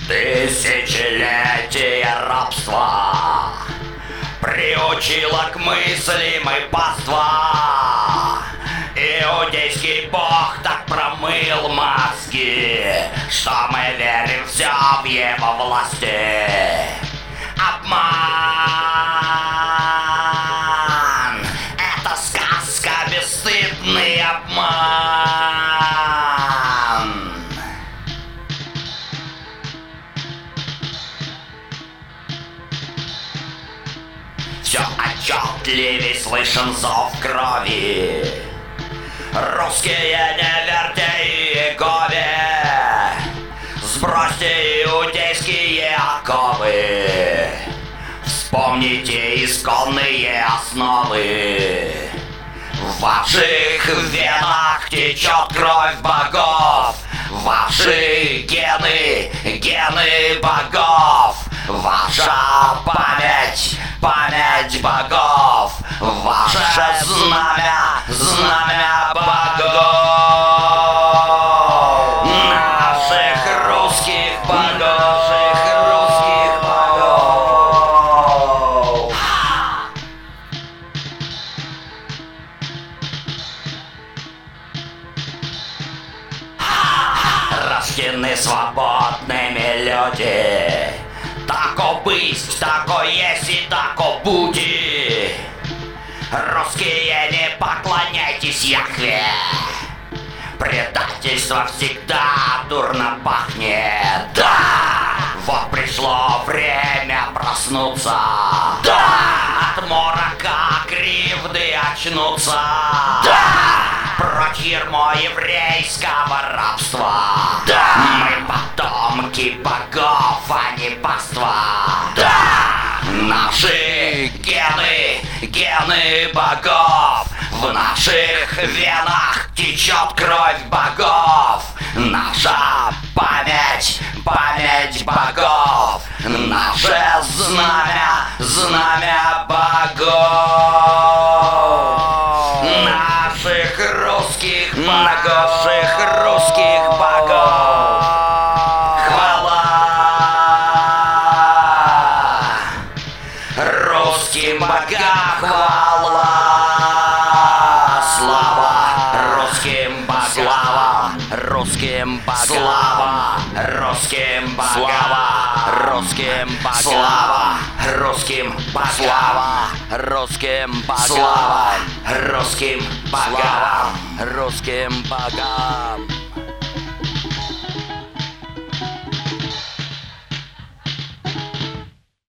Тысячелетие рабства приучило к мыслям и паства. Иудейский бог так промыл мозги, что мы верим все в его власти. Обман — это сказка, бесстыдный обман. Все отчетливей слышен зов крови. Русские, не верьте Иегове, сбросьте иудейские оковы, вспомните исконные основы. В ваших венах течет кровь богов, ваши гены, гены богов, ваша память, память богов, ваше знамя, знамя богов, наших русских богов, русских богов. Рождены свободными люди. Тако быть, тако есть и тако будет. Русские, не поклоняйтесь Яхве. Предательство всегда дурно пахнет. Да! Вот пришло время проснуться. Да! От морока кривды очнуться. Да! Прочь ярмо еврейского рабства. Да! Мы потомки богов, а не паства. Да! Наши гены, гены богов, в наших венах течет кровь богов. Наша память, память богов, наше знамя, знамя богов. Наших русских богов, наших русских богов. Хвала русским богам, хвала. Слава русским богам, слава русским богам, слава русским богам, слава русским богам, слава русским богам, слава русским богам, слава русским богам, русским богам.